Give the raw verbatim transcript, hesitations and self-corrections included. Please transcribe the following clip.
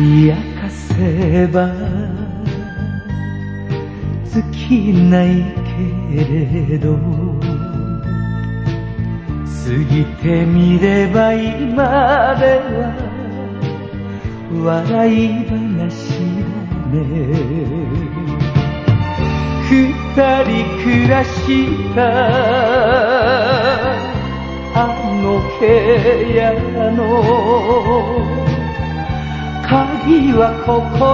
冷やかせば尽きないけれど、過ぎてみれば今では笑い話だね。二人暮らしたあの部屋の鍵はここ